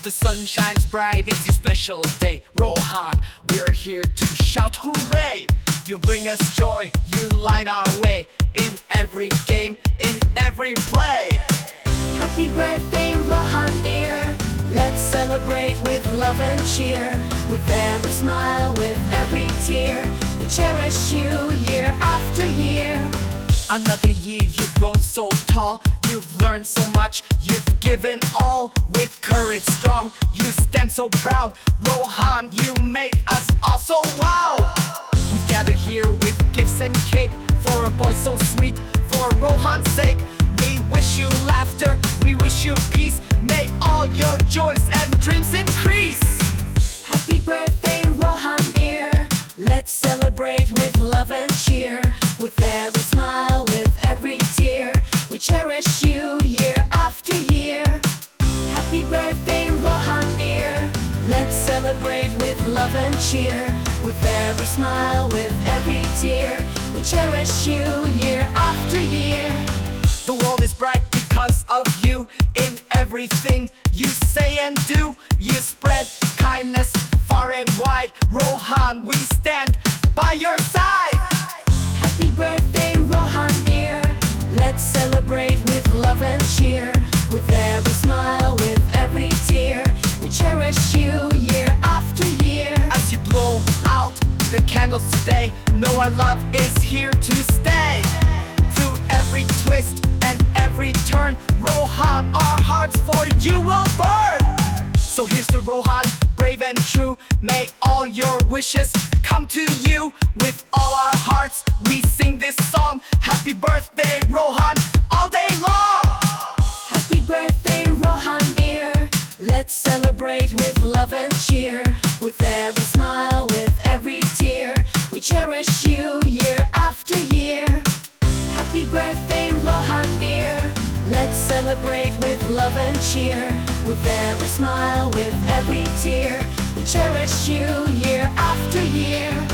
the sun shines bright, it's your special day. Rohan, we're here to shout hooray! You bring us joy, you light our way. In every game, in every play. Happy birthday, Rohan dear. Let's celebrate with love and cheer. With every smile, with every tear. We cherish you year after year. Another year, you've grown so tall. You've learned so much, you've given all. With courage strong, you stand so proud. Rohan, you made us all so wow. We've gathered here with gifts and cake. For a boy so sweet, for Rohan's sake. We wish you laughter, we wish you peace. May all your joys and dreams increase. Happy birthday, Rohan dear. Let's celebrate with love and cheer. With every smile, with every tear. We cherish you year after year. Happy birthday, Rohan dear. Let's celebrate with love and cheer. With every smile, with every tear. We cherish you year after year. The world is bright because of you. In everything you say and do, you spread kindness far and wide. Rohan, we stand by your side. Happy birthday, Rohan dear. Let's celebrate with love and cheer. With every smile, with every tear. We cherish you year after year. As you blow out the candles today, know our love is here to stay. Through every twist and every turn, Rohan, our hearts for you will burn. So here's to Rohan, brave and true. May all your wishes come to you. With all our hearts, we sing this song. Happy birthday, Rohan, all day long. Happy birthday, Rohan dear. Let's celebrate with love and cheer. With every smile, with every tear. We cherish you year after year. Happy birthday, Rohan dear. Let's celebrate with love and cheer. With every smile, with every tear. We cherish you year after year.